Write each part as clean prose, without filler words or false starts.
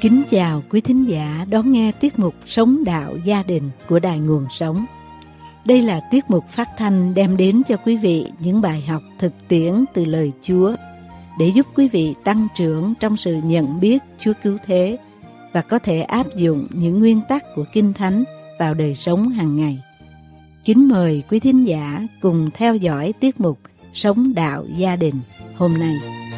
Kính chào quý thính giả đón nghe tiết mục Sống Đạo Gia Đình của Đài Nguồn Sống. Đây là tiết mục phát thanh đem đến cho quý vị những bài học thực tiễn từ lời Chúa để giúp quý vị tăng trưởng trong sự nhận biết Chúa cứu thế và có thể áp dụng những nguyên tắc của Kinh Thánh vào đời sống hàng ngày. Kính mời quý thính giả cùng theo dõi tiết mục Sống Đạo Gia Đình hôm nay.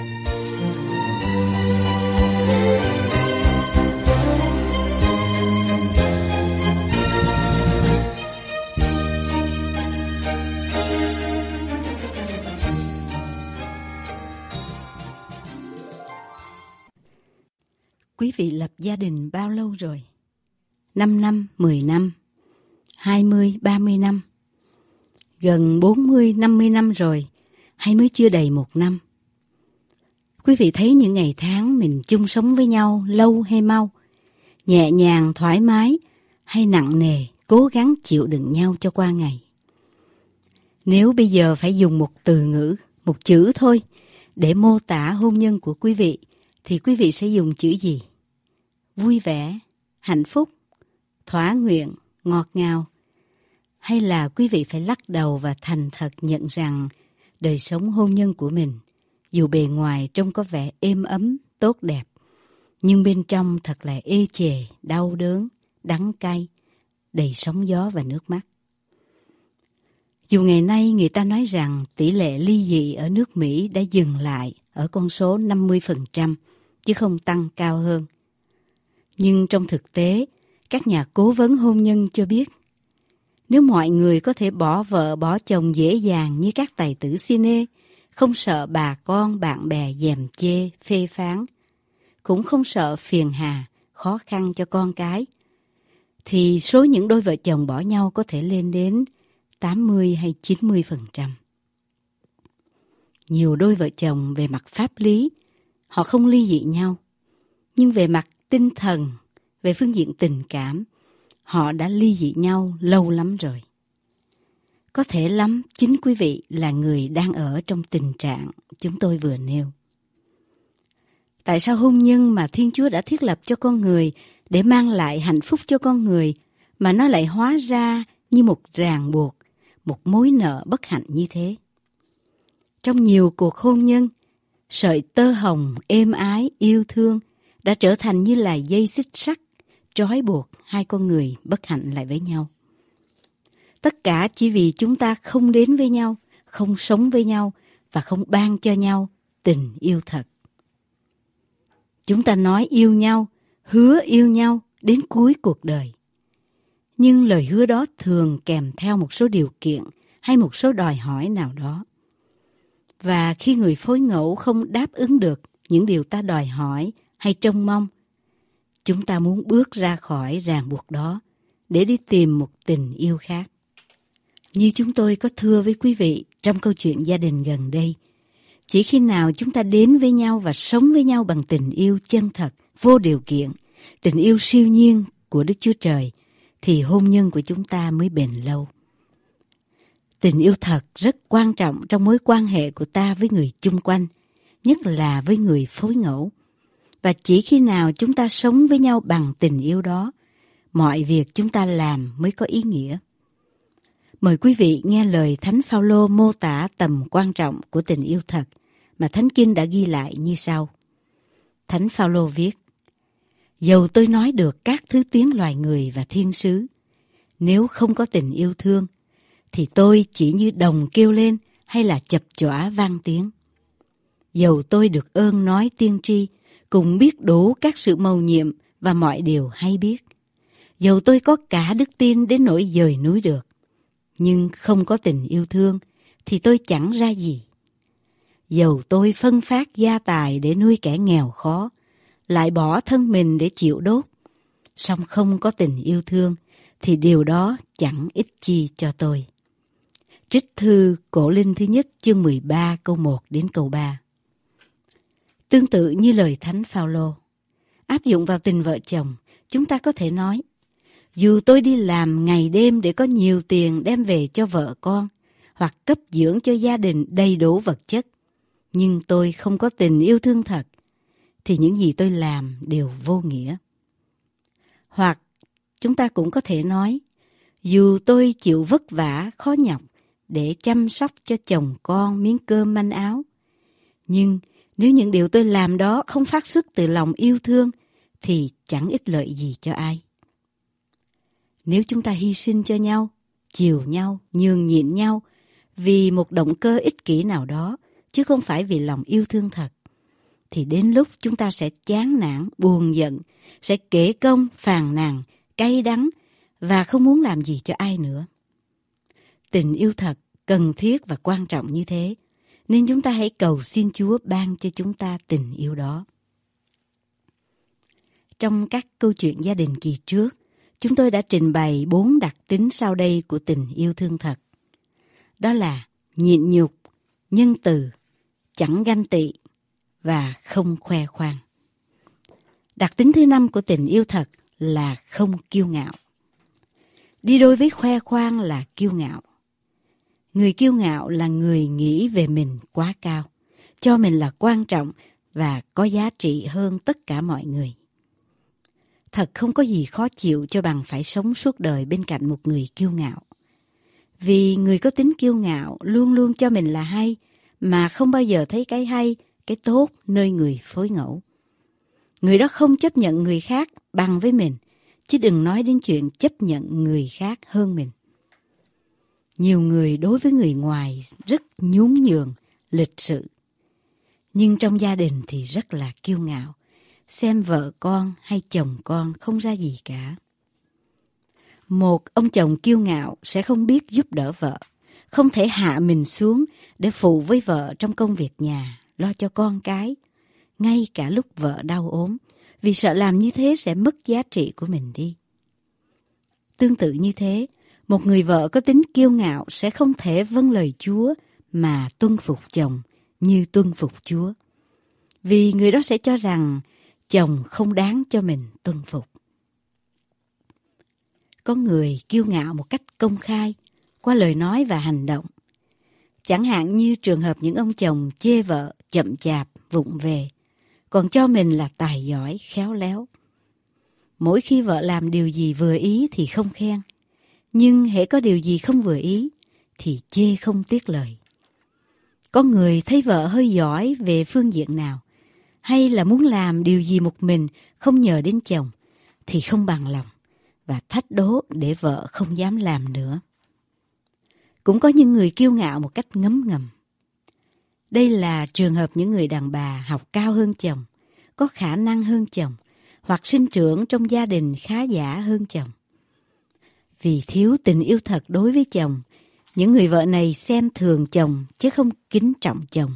Quý vị lập gia đình bao lâu rồi? 5 năm, 10 năm, 20, 30 năm, gần 40, 50 năm rồi, hay mới chưa đầy 1 năm? Quý vị thấy những ngày tháng mình chung sống với nhau lâu hay mau, nhẹ nhàng, thoải mái hay nặng nề, cố gắng chịu đựng nhau cho qua ngày? Nếu bây giờ phải dùng một từ ngữ, một chữ thôi để mô tả hôn nhân của quý vị, thì quý vị sẽ dùng chữ gì? Vui vẻ, hạnh phúc, thỏa nguyện, ngọt ngào? Hay là quý vị phải lắc đầu và thành thật nhận rằng đời sống hôn nhân của mình, dù bề ngoài trông có vẻ êm ấm, tốt đẹp, nhưng bên trong thật là ê chề, đau đớn, đắng cay, đầy sóng gió và nước mắt. Dù ngày nay người ta nói rằng tỷ lệ ly dị ở nước Mỹ đã dừng lại ở con số 50%, chứ không tăng cao hơn. Nhưng trong thực tế, các nhà cố vấn hôn nhân cho biết, nếu mọi người có thể bỏ vợ bỏ chồng dễ dàng như các tài tử cine, không sợ bà con bạn bè gièm chê, phê phán, cũng không sợ phiền hà, khó khăn cho con cái, thì số những đôi vợ chồng bỏ nhau có thể lên đến 80 hay 90%. Nhiều đôi vợ chồng về mặt pháp lý, họ không ly dị nhau, nhưng về mặt tinh thần, về phương diện tình cảm, họ đã ly dị nhau lâu lắm rồi. Có thể lắm chính quý vị là người đang ở trong tình trạng chúng tôi vừa nêu. Tại sao hôn nhân mà Thiên Chúa đã thiết lập cho con người để mang lại hạnh phúc cho con người mà nó lại hóa ra như một ràng buộc, một mối nợ bất hạnh như thế? Trong nhiều cuộc hôn nhân, sợi tơ hồng êm ái yêu thương đã trở thành như là dây xích sắt trói buộc hai con người bất hạnh lại với nhau. Tất cả chỉ vì chúng ta không đến với nhau, không sống với nhau và không ban cho nhau tình yêu thật. Chúng ta nói yêu nhau, hứa yêu nhau đến cuối cuộc đời. Nhưng lời hứa đó thường kèm theo một số điều kiện hay một số đòi hỏi nào đó. Và khi người phối ngẫu không đáp ứng được những điều ta đòi hỏi hay trông mong, chúng ta muốn bước ra khỏi ràng buộc đó để đi tìm một tình yêu khác. Như chúng tôi có thưa với quý vị trong câu chuyện gia đình gần đây, chỉ khi nào chúng ta đến với nhau và sống với nhau bằng tình yêu chân thật, vô điều kiện, tình yêu siêu nhiên của Đức Chúa Trời, thì hôn nhân của chúng ta mới bền lâu. Tình yêu thật rất quan trọng trong mối quan hệ của ta với người chung quanh, nhất là với người phối ngẫu. Và chỉ khi nào chúng ta sống với nhau bằng tình yêu đó, mọi việc chúng ta làm mới có ý nghĩa. Mời quý vị nghe lời Thánh Phaolô mô tả tầm quan trọng của tình yêu thật mà Thánh Kinh đã ghi lại như sau. Thánh Phaolô viết: Dầu tôi nói được các thứ tiếng loài người và thiên sứ, nếu không có tình yêu thương, thì tôi chỉ như đồng kêu lên hay là chập chõa vang tiếng. Dầu tôi được ơn nói tiên tri, cùng biết đủ các sự mầu nhiệm và mọi điều hay biết. Dầu tôi có cả đức tin đến nỗi dời núi được, nhưng không có tình yêu thương thì tôi chẳng ra gì. Dầu tôi phân phát gia tài để nuôi kẻ nghèo khó, lại bỏ thân mình để chịu đốt, song không có tình yêu thương thì điều đó chẳng ích chi cho tôi. Trích thư Cổ Linh thứ nhất chương 13 câu 1 đến câu 3. Tương tự như lời Thánh Phaolô, áp dụng vào tình vợ chồng, chúng ta có thể nói: dù tôi đi làm ngày đêm để có nhiều tiền đem về cho vợ con, hoặc cấp dưỡng cho gia đình đầy đủ vật chất, nhưng tôi không có tình yêu thương thật, thì những gì tôi làm đều vô nghĩa. Hoặc chúng ta cũng có thể nói, dù tôi chịu vất vả, khó nhọc để chăm sóc cho chồng con miếng cơm manh áo, nhưng nếu những điều tôi làm đó không phát xuất từ lòng yêu thương thì chẳng ích lợi gì cho ai. Nếu chúng ta hy sinh cho nhau, chiều nhau, nhường nhịn nhau vì một động cơ ích kỷ nào đó, chứ không phải vì lòng yêu thương thật, thì đến lúc chúng ta sẽ chán nản, buồn giận, sẽ kể công, phàn nàn, cay đắng và không muốn làm gì cho ai nữa. Tình yêu thật, cần thiết và quan trọng như thế, nên chúng ta hãy cầu xin Chúa ban cho chúng ta tình yêu đó. Trong các câu chuyện gia đình kỳ trước, chúng tôi đã trình bày 4 đặc tính sau đây của tình yêu thương thật. Đó là nhịn nhục, nhân từ, chẳng ganh tị và không khoe khoang. Đặc tính thứ 5 của tình yêu thật là không kiêu ngạo. Đi đôi với khoe khoang là kiêu ngạo. Người kiêu ngạo là người nghĩ về mình quá cao, cho mình là quan trọng và có giá trị hơn tất cả mọi người. Thật không có gì khó chịu cho bằng phải sống suốt đời bên cạnh một người kiêu ngạo. Vì người có tính kiêu ngạo luôn luôn cho mình là hay, mà không bao giờ thấy cái hay, cái tốt nơi người phối ngẫu. Người đó không chấp nhận người khác bằng với mình, chứ đừng nói đến chuyện chấp nhận người khác hơn mình. Nhiều người đối với người ngoài rất nhún nhường, lịch sự. Nhưng trong gia đình thì rất là kiêu ngạo, xem vợ con hay chồng con không ra gì cả. Một ông chồng kiêu ngạo sẽ không biết giúp đỡ vợ, không thể hạ mình xuống để phụ với vợ trong công việc nhà, lo cho con cái, ngay cả lúc vợ đau ốm, vì sợ làm như thế sẽ mất giá trị của mình đi. Tương tự như thế, một người vợ có tính kiêu ngạo sẽ không thể vâng lời Chúa mà tuân phục chồng như tuân phục Chúa. Vì người đó sẽ cho rằng chồng không đáng cho mình tuân phục. Có người kiêu ngạo một cách công khai qua lời nói và hành động. Chẳng hạn như trường hợp những ông chồng chê vợ chậm chạp, vụng về, còn cho mình là tài giỏi, khéo léo. Mỗi khi vợ làm điều gì vừa ý thì không khen, nhưng hễ có điều gì không vừa ý thì chê không tiếc lời. Có người thấy vợ hơi giỏi về phương diện nào, hay là muốn làm điều gì một mình không nhờ đến chồng, thì không bằng lòng và thách đố để vợ không dám làm nữa. Cũng có những người kiêu ngạo một cách ngấm ngầm. Đây là trường hợp những người đàn bà học cao hơn chồng, có khả năng hơn chồng, hoặc sinh trưởng trong gia đình khá giả hơn chồng. Vì thiếu tình yêu thật đối với chồng, những người vợ này xem thường chồng chứ không kính trọng chồng.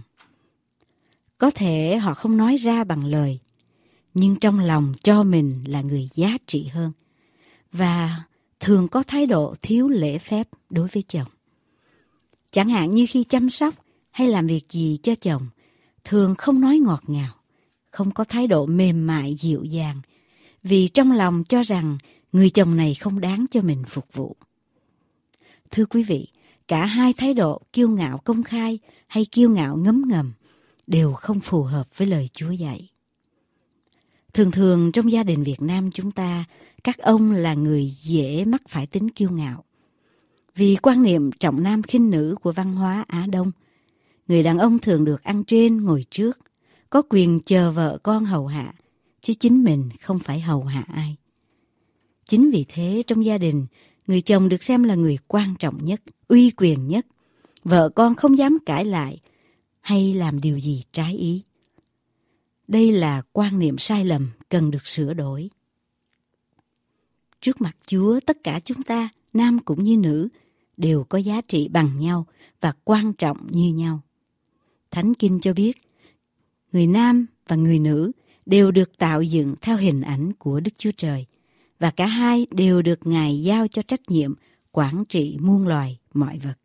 Có thể họ không nói ra bằng lời, nhưng trong lòng cho mình là người giá trị hơn, và thường có thái độ thiếu lễ phép đối với chồng. Chẳng hạn như khi chăm sóc hay làm việc gì cho chồng, thường không nói ngọt ngào, không có thái độ mềm mại dịu dàng, vì trong lòng cho rằng người chồng này không đáng cho mình phục vụ. Thưa quý vị, cả hai thái độ kiêu ngạo công khai hay kiêu ngạo ngấm ngầm đều không phù hợp với lời Chúa dạy. Thường thường trong gia đình Việt Nam chúng ta, các ông là người dễ mắc phải tính kiêu ngạo. Vì quan niệm trọng nam khinh nữ của văn hóa Á Đông, người đàn ông thường được ăn trên ngồi trước, có quyền chờ vợ con hầu hạ, chứ chính mình không phải hầu hạ ai. Chính vì thế trong gia đình, người chồng được xem là người quan trọng nhất, uy quyền nhất. Vợ con không dám cãi lại hay làm điều gì trái ý. Đây là quan niệm sai lầm cần được sửa đổi. Trước mặt Chúa, tất cả chúng ta, nam cũng như nữ, đều có giá trị bằng nhau và quan trọng như nhau. Thánh Kinh cho biết, người nam và người nữ đều được tạo dựng theo hình ảnh của Đức Chúa Trời, và cả hai đều được Ngài giao cho trách nhiệm quản trị muôn loài mọi vật.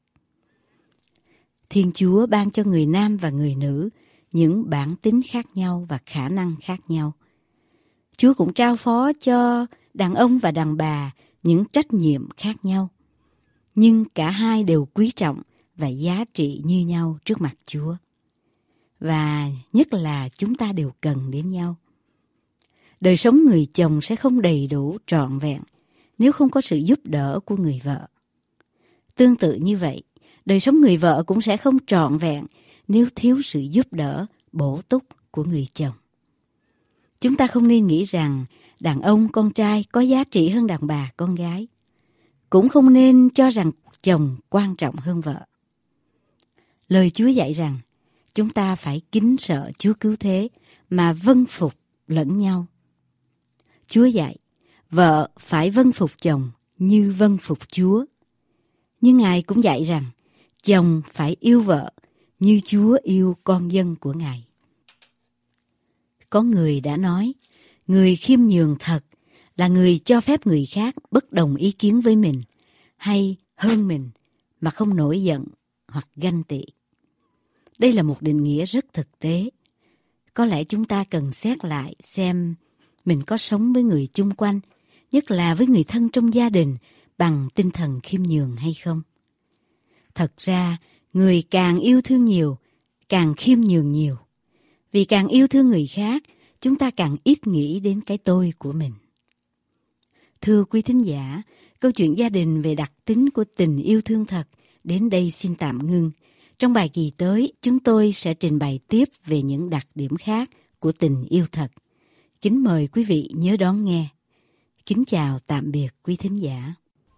Thiên Chúa ban cho người nam và người nữ những bản tính khác nhau và khả năng khác nhau. Chúa cũng trao phó cho đàn ông và đàn bà những trách nhiệm khác nhau, nhưng cả hai đều quý trọng và giá trị như nhau trước mặt Chúa. và nhất là chúng ta đều cần đến nhau. Đời sống người chồng sẽ không đầy đủ trọn vẹn nếu không có sự giúp đỡ của người vợ. Tương tự như vậy, đời sống người vợ cũng sẽ không trọn vẹn nếu thiếu sự giúp đỡ, bổ túc của người chồng. Chúng ta không nên nghĩ rằng đàn ông con trai có giá trị hơn đàn bà con gái. Cũng không nên cho rằng chồng quan trọng hơn vợ. Lời Chúa dạy rằng chúng ta phải kính sợ Chúa cứu thế mà vâng phục lẫn nhau. Chúa dạy vợ phải vâng phục chồng như vâng phục Chúa. Nhưng Ngài cũng dạy rằng chồng phải yêu vợ như Chúa yêu con dân của Ngài. Có người đã nói, người khiêm nhường thật là người cho phép người khác bất đồng ý kiến với mình hay hơn mình mà không nổi giận hoặc ganh tị. Đây là một định nghĩa rất thực tế. Có lẽ chúng ta cần xét lại xem mình có sống với người chung quanh, nhất là với người thân trong gia đình, bằng tinh thần khiêm nhường hay không. Thật ra, người càng yêu thương nhiều, càng khiêm nhường nhiều. Vì càng yêu thương người khác, chúng ta càng ít nghĩ đến cái tôi của mình. Thưa quý thính giả, câu chuyện gia đình về đặc tính của tình yêu thương thật đến đây xin tạm ngưng. Trong bài kỳ tới, chúng tôi sẽ trình bày tiếp về những đặc điểm khác của tình yêu thật. Kính mời quý vị nhớ đón nghe. Kính chào tạm biệt quý thính giả.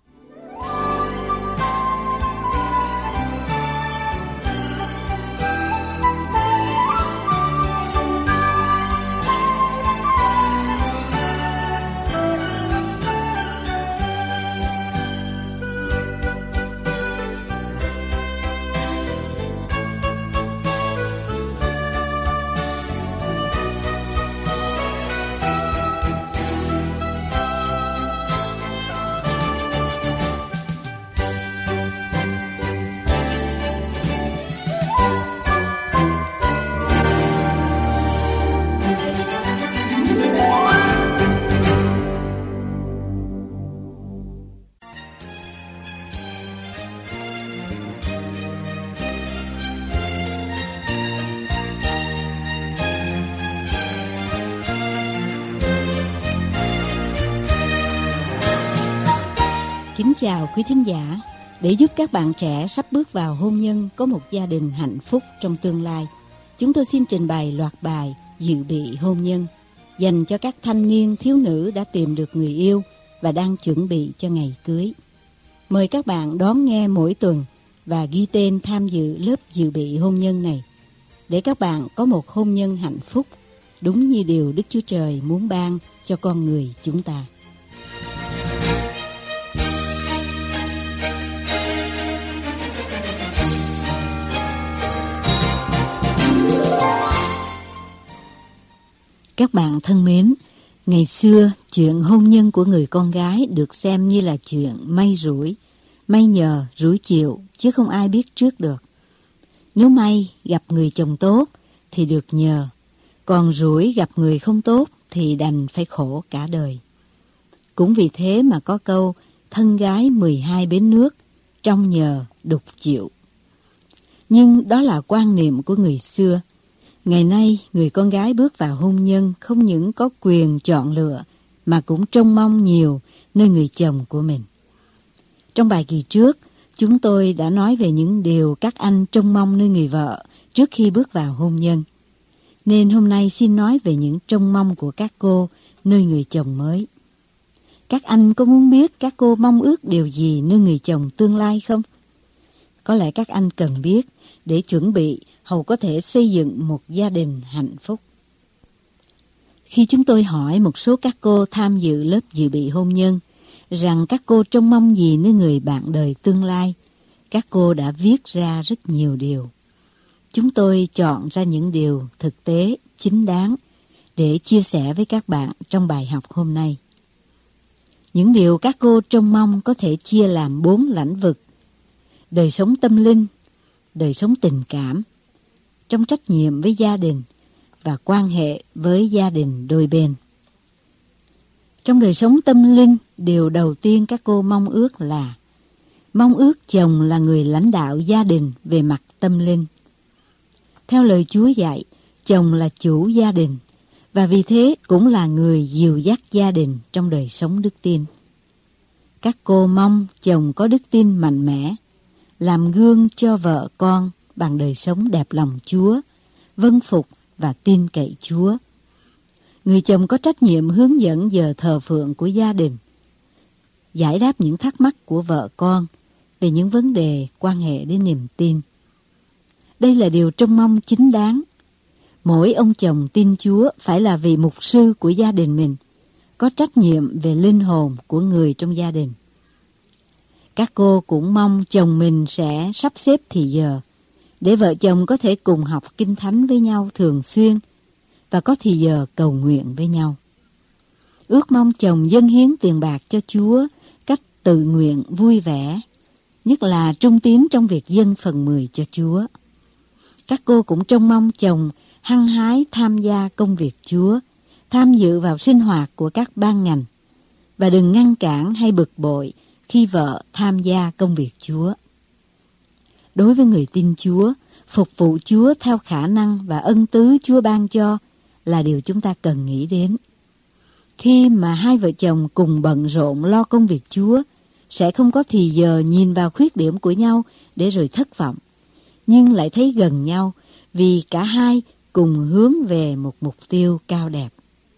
Kính chào quý thính giả. Để giúp các bạn trẻ sắp bước vào hôn nhân có một gia đình hạnh phúc trong tương lai, chúng tôi xin trình bày loạt bài dự bị hôn nhân dành cho các thanh niên thiếu nữ đã tìm được người yêu và đang chuẩn bị cho ngày cưới. Mời các bạn đón nghe mỗi tuần và ghi tên tham dự lớp dự bị hôn nhân này để các bạn có một hôn nhân hạnh phúc đúng như điều Đức Chúa Trời muốn ban cho con người chúng ta. Các bạn thân mến, ngày xưa chuyện hôn nhân của người con gái được xem như là chuyện may rủi, may nhờ rủi chịu chứ không ai biết trước được. Nếu may gặp người chồng tốt thì được nhờ, còn rủi gặp người không tốt thì đành phải khổ cả đời. Cũng vì thế mà có câu thân gái 12 bến nước, trong nhờ đục chịu. Nhưng đó là quan niệm của người xưa. Ngày nay, người con gái bước vào hôn nhân không những có quyền chọn lựa, mà cũng trông mong nhiều nơi người chồng của mình. Trong bài kỳ trước, chúng tôi đã nói về những điều các anh trông mong nơi người vợ trước khi bước vào hôn nhân. Nên hôm nay xin nói về những trông mong của các cô nơi người chồng mới. Các anh có muốn biết các cô mong ước điều gì nơi người chồng tương lai không? Có lẽ các anh cần biết để chuẩn bị hầu có thể xây dựng một gia đình hạnh phúc. Khi chúng tôi hỏi một số các cô tham dự lớp dự bị hôn nhân rằng các cô trông mong gì nơi người bạn đời tương lai, các cô đã viết ra rất nhiều điều. Chúng tôi chọn ra những điều thực tế, chính đáng để chia sẻ với các bạn trong bài học hôm nay. Những điều các cô trông mong có thể chia làm 4 lĩnh vực: đời sống tâm linh, đời sống tình cảm, trong trách nhiệm với gia đình và quan hệ với gia đình đôi bên. Trong đời sống tâm linh, điều đầu tiên các cô mong ước là mong ước chồng là người lãnh đạo gia đình về mặt tâm linh. Theo lời Chúa dạy, chồng là chủ gia đình, và vì thế cũng là người dìu dắt gia đình trong đời sống đức tin. Các cô mong chồng có đức tin mạnh mẽ, làm gương cho vợ con bằng đời sống đẹp lòng Chúa, vâng phục và tin cậy Chúa. Người chồng có trách nhiệm hướng dẫn giờ thờ phượng của gia đình, giải đáp những thắc mắc của vợ con về những vấn đề quan hệ đến niềm tin. Đây là điều trông mong chính đáng. Mỗi ông chồng tin Chúa phải là vị mục sư của gia đình mình, có trách nhiệm về linh hồn của người trong gia đình. Các cô cũng mong chồng mình sẽ sắp xếp thì giờ để vợ chồng có thể cùng học Kinh Thánh với nhau thường xuyên và có thì giờ cầu nguyện với nhau. Ước mong chồng dâng hiến tiền bạc cho Chúa cách tự nguyện vui vẻ, nhất là trung tín trong việc dâng phần 10 cho Chúa. Các cô cũng trông mong chồng hăng hái tham gia công việc Chúa, tham dự vào sinh hoạt của các ban ngành, và đừng ngăn cản hay bực bội khi vợ tham gia công việc Chúa. Đối với người tin Chúa, phục vụ Chúa theo khả năng và ân tứ Chúa ban cho là điều chúng ta cần nghĩ đến. Khi mà hai vợ chồng cùng bận rộn lo công việc Chúa, sẽ không có thì giờ nhìn vào khuyết điểm của nhau để rồi thất vọng, nhưng lại thấy gần nhau vì cả hai cùng hướng về một mục tiêu cao đẹp.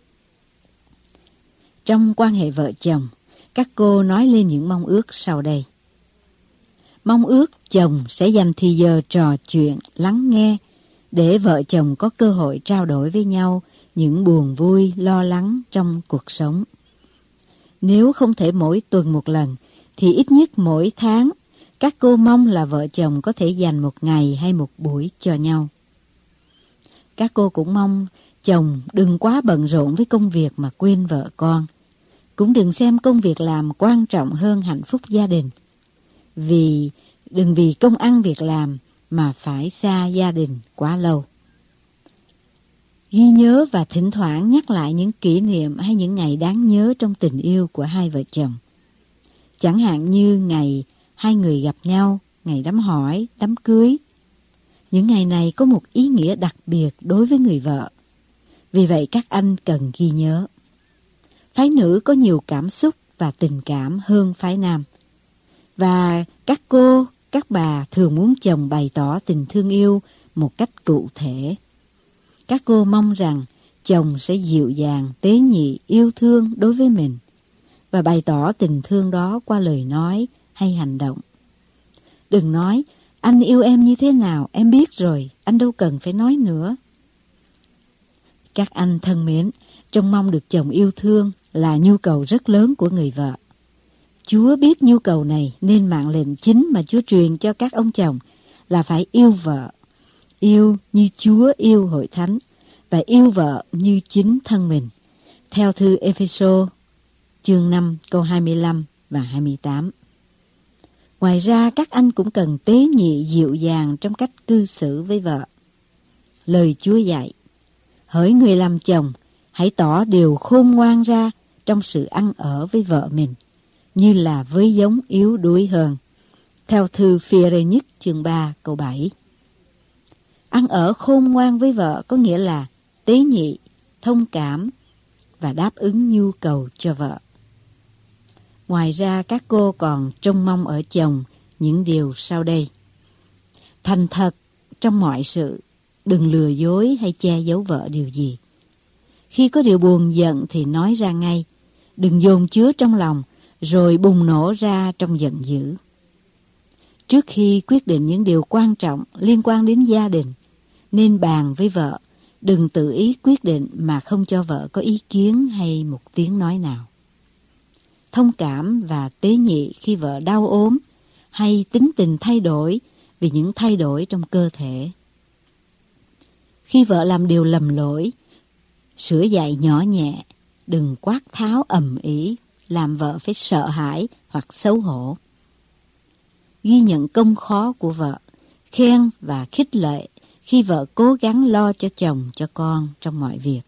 Trong quan hệ vợ chồng, các cô nói lên những mong ước sau đây. Mong ước chồng sẽ dành thì giờ trò chuyện, lắng nghe, để vợ chồng có cơ hội trao đổi với nhau những buồn vui, lo lắng trong cuộc sống. Nếu không thể mỗi tuần một lần, thì ít nhất mỗi tháng, các cô mong là vợ chồng có thể dành một ngày hay một buổi cho nhau. Các cô cũng mong chồng đừng quá bận rộn với công việc mà quên vợ con. Cũng đừng xem công việc làm quan trọng hơn hạnh phúc gia đình. Đừng vì công ăn việc làm mà phải xa gia đình quá lâu. Ghi nhớ và thỉnh thoảng nhắc lại những kỷ niệm hay những ngày đáng nhớ trong tình yêu của hai vợ chồng. Chẳng hạn như ngày hai người gặp nhau, ngày đám hỏi, đám cưới. Những ngày này có một ý nghĩa đặc biệt đối với người vợ. Vì vậy các anh cần ghi nhớ. Phái nữ có nhiều cảm xúc và tình cảm hơn phái nam. Và các cô, các bà thường muốn chồng bày tỏ tình thương yêu một cách cụ thể. Các cô mong rằng chồng sẽ dịu dàng, tế nhị, yêu thương đối với mình và bày tỏ tình thương đó qua lời nói hay hành động. Đừng nói, anh yêu em như thế nào, em biết rồi, anh đâu cần phải nói nữa. Các anh thân mến, trông mong được chồng yêu thương là nhu cầu rất lớn của người vợ. Chúa biết nhu cầu này nên mạng lệnh chính mà Chúa truyền cho các ông chồng là phải yêu vợ, yêu như Chúa yêu hội thánh và yêu vợ như chính thân mình. Theo thư Ê-phê-sô chương 5 câu 25 và 28. Ngoài ra các anh cũng cần tế nhị dịu dàng trong cách cư xử với vợ. Lời Chúa dạy, hỡi người làm chồng, hãy tỏ điều khôn ngoan ra trong sự ăn ở với vợ mình, như là với giống yếu đuối hơn. Theo thư Phi-e-rê nhất chương 3 câu 7. Ăn ở khôn ngoan với vợ có nghĩa là tế nhị, thông cảm và đáp ứng nhu cầu cho vợ. Ngoài ra các cô còn trông mong ở chồng những điều sau đây. Thành thật trong mọi sự, đừng lừa dối hay che giấu vợ điều gì. Khi có điều buồn giận thì nói ra ngay, đừng dồn chứa trong lòng rồi bùng nổ ra trong giận dữ. Trước khi quyết định những điều quan trọng liên quan đến gia đình, nên bàn với vợ, đừng tự ý quyết định mà không cho vợ có ý kiến hay một tiếng nói nào. Thông cảm và tế nhị khi vợ đau ốm hay tính tình thay đổi vì những thay đổi trong cơ thể. Khi vợ làm điều lầm lỗi, sửa dạy nhỏ nhẹ, đừng quát tháo ầm ĩ làm vợ phải sợ hãi hoặc xấu hổ. Ghi nhận công khó của vợ, khen và khích lệ khi vợ cố gắng lo cho chồng cho con trong mọi việc.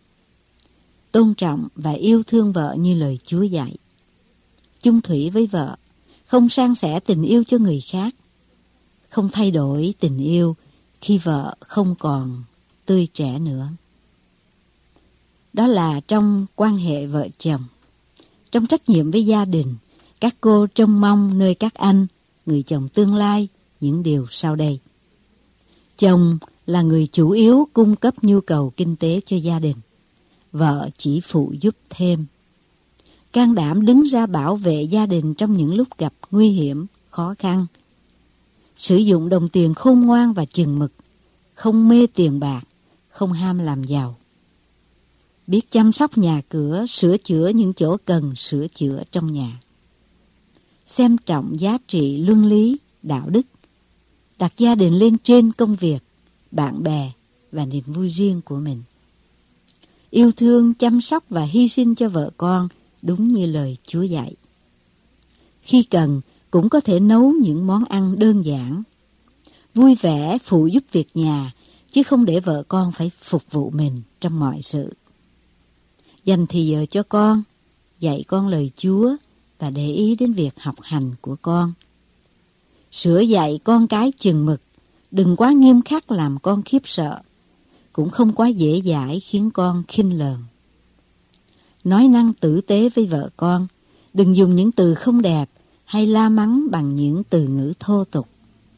Tôn trọng và yêu thương vợ như lời Chúa dạy. Chung thủy với vợ, không san sẻ tình yêu cho người khác. Không thay đổi tình yêu khi vợ không còn tươi trẻ nữa. Đó là trong quan hệ vợ chồng. Trong trách nhiệm với gia đình, các cô trông mong nơi các anh, người chồng tương lai, những điều sau đây. Chồng là người chủ yếu cung cấp nhu cầu kinh tế cho gia đình. Vợ chỉ phụ giúp thêm. Can đảm đứng ra bảo vệ gia đình trong những lúc gặp nguy hiểm, khó khăn. Sử dụng đồng tiền khôn ngoan và chừng mực, không mê tiền bạc, không ham làm giàu. Biết chăm sóc nhà cửa, sửa chữa những chỗ cần sửa chữa trong nhà. Xem trọng giá trị luân lý, đạo đức. Đặt gia đình lên trên công việc, bạn bè và niềm vui riêng của mình. Yêu thương, chăm sóc và hy sinh cho vợ con đúng như lời Chúa dạy. Khi cần, cũng có thể nấu những món ăn đơn giản. Vui vẻ phụ giúp việc nhà, chứ không để vợ con phải phục vụ mình trong mọi sự. Dành thì giờ cho con, dạy con lời Chúa và để ý đến việc học hành của con. Sửa dạy con cái chừng mực, đừng quá nghiêm khắc làm con khiếp sợ, cũng không quá dễ dãi khiến con khinh lờn. Nói năng tử tế với vợ con, đừng dùng những từ không đẹp hay la mắng bằng những từ ngữ thô tục.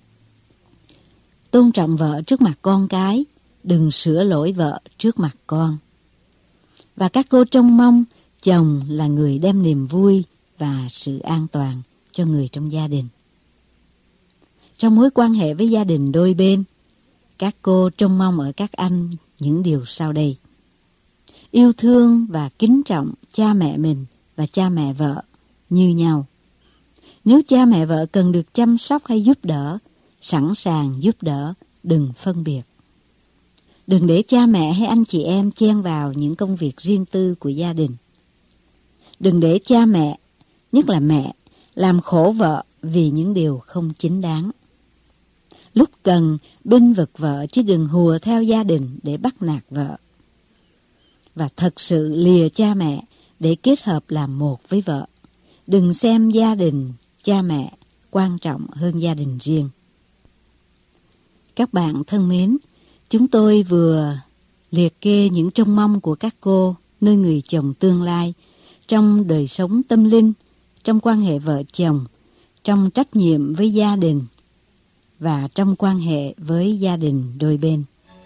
Tôn trọng vợ trước mặt con cái, đừng sửa lỗi vợ trước mặt con. Và các cô trông mong chồng là người đem niềm vui và sự an toàn cho người trong gia đình. Trong mối quan hệ với gia đình đôi bên, các cô trông mong ở các anh những điều sau đây. Yêu thương và kính trọng cha mẹ mình và cha mẹ vợ như nhau. Nếu cha mẹ vợ cần được chăm sóc hay giúp đỡ, sẵn sàng giúp đỡ, đừng phân biệt. Đừng để cha mẹ hay anh chị em chen vào những công việc riêng tư của gia đình. Đừng để cha mẹ, nhất là mẹ, làm khổ vợ vì những điều không chính đáng. Lúc cần, bênh vực vợ chứ đừng hùa theo gia đình để bắt nạt vợ. Và thật sự lìa cha mẹ để kết hợp làm một với vợ. Đừng xem gia đình, cha mẹ quan trọng hơn gia đình riêng. Các bạn thân mến, chúng tôi vừa liệt kê những trông mong của các cô nơi người chồng tương lai, trong đời sống tâm linh, trong quan hệ vợ chồng, trong trách nhiệm với gia đình và trong quan hệ với gia đình đôi bên.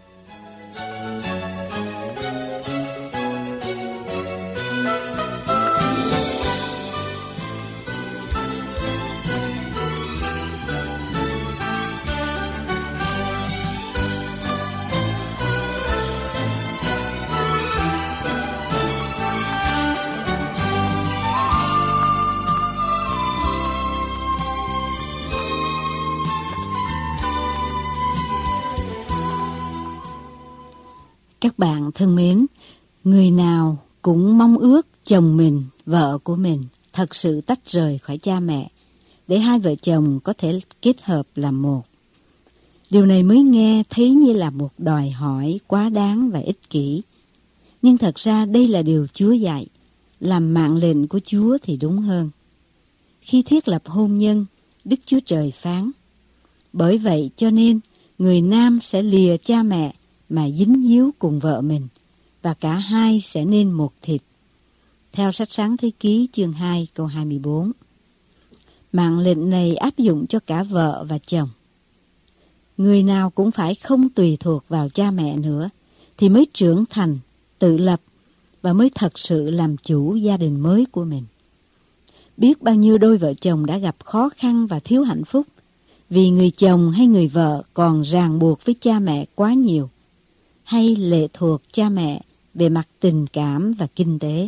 Các bạn thân mến, người nào cũng mong ước chồng mình, vợ của mình thật sự tách rời khỏi cha mẹ, để hai vợ chồng có thể kết hợp làm một. Điều này mới nghe thấy như là một đòi hỏi quá đáng và ích kỷ. Nhưng thật ra đây là điều Chúa dạy, làm mạng lệnh của Chúa thì đúng hơn. Khi thiết lập hôn nhân, Đức Chúa Trời phán: bởi vậy cho nên, người nam sẽ lìa cha mẹ mà dính díu cùng vợ mình, và cả hai sẽ nên một thịt. Theo sách Sáng Thế Ký chương 2 câu 24. Mạng lệnh này áp dụng cho cả vợ và chồng. Người nào cũng phải không tùy thuộc vào cha mẹ nữa, thì mới trưởng thành, tự lập và mới thật sự làm chủ gia đình mới của mình. Biết bao nhiêu đôi vợ chồng đã gặp khó khăn và thiếu hạnh phúc vì người chồng hay người vợ còn ràng buộc với cha mẹ quá nhiều, hay lệ thuộc cha mẹ về mặt tình cảm và kinh tế.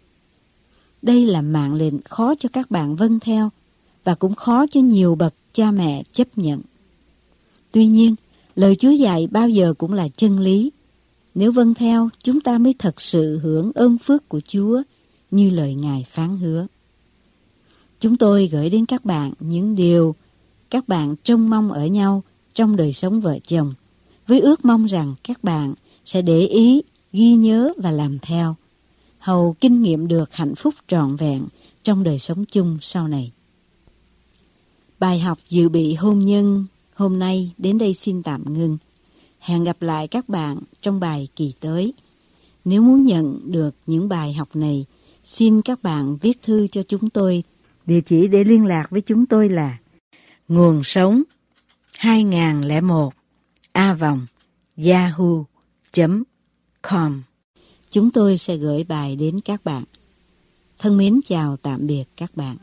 Đây là mạng lệnh khó cho các bạn vâng theo và cũng khó cho nhiều bậc cha mẹ chấp nhận. Tuy nhiên, lời Chúa dạy bao giờ cũng là chân lý. Nếu vâng theo, chúng ta mới thật sự hưởng ơn phước của Chúa như lời Ngài phán hứa. Chúng tôi gửi đến các bạn những điều các bạn trông mong ở nhau trong đời sống vợ chồng, với ước mong rằng các bạn sẽ để ý, ghi nhớ và làm theo, hầu kinh nghiệm được hạnh phúc trọn vẹn trong đời sống chung sau này. Bài học dự bị hôn nhân hôm nay đến đây xin tạm ngưng. Hẹn gặp lại các bạn trong bài kỳ tới. Nếu muốn nhận được những bài học này, xin các bạn viết thư cho chúng tôi. Địa chỉ để liên lạc với chúng tôi là Nguồn Sống 2001 @yahoo.com. Chúng tôi sẽ gửi bài đến các bạn. Thân mến chào tạm biệt các bạn.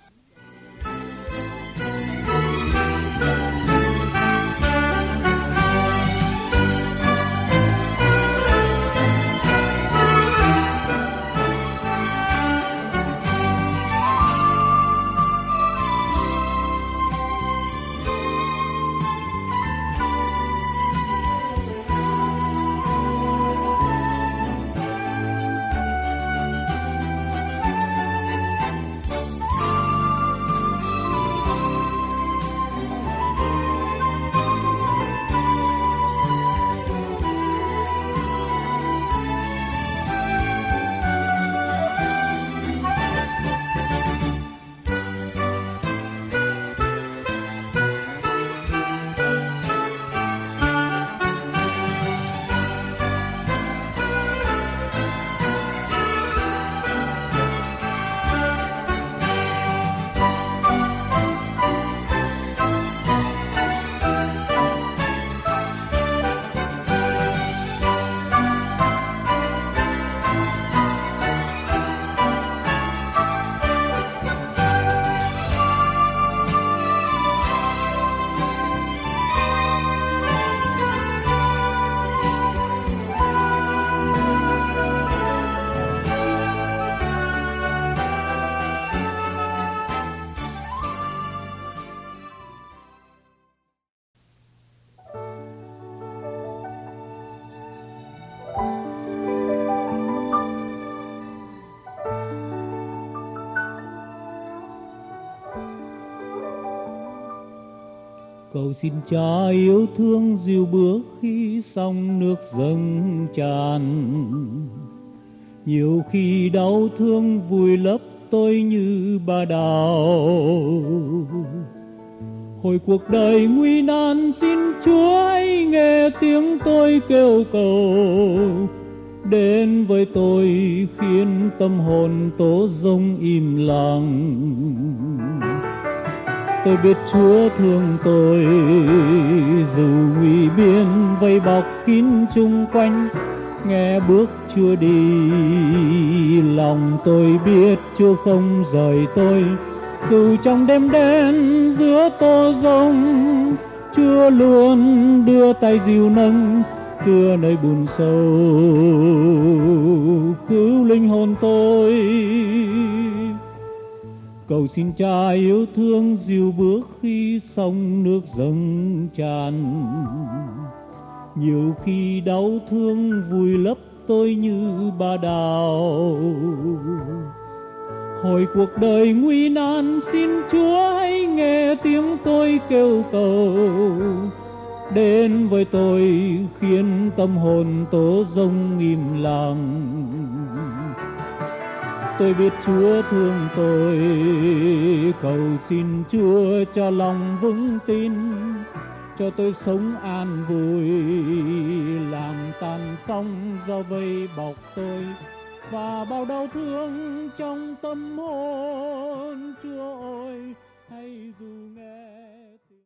Cầu xin Cha yêu thương dìu bước khi sóng nước dâng tràn. Nhiều khi đau thương vùi lấp tôi như bà đào. Hồi cuộc đời nguy nan xin Chúa hãy nghe tiếng tôi kêu cầu. Đến với tôi khiến tâm hồn tố rông im lặng. Tôi biết Chúa thương tôi, dù nguy biên vây bọc kín chung quanh, nghe bước Chúa đi, lòng tôi biết Chúa không rời tôi. Dù trong đêm đen giữa tô rông, Chúa luôn đưa tay dìu nâng, xưa nơi bùn sâu, cứu linh hồn tôi. Cầu xin Cha yêu thương dìu bước khi sông nước dâng tràn. Nhiều khi đau thương vùi lấp tôi như bà đào. Hồi cuộc đời nguy nan xin Chúa hãy nghe tiếng tôi kêu cầu. Đến với tôi khiến tâm hồn tố rông im lặng. Tôi biết Chúa thương tôi, cầu xin Chúa cho lòng vững tin, cho tôi sống an vui, làm tan sóng gió vây bọc tôi, và bao đau thương trong tâm hồn. Chúa ơi, hãy dù nghe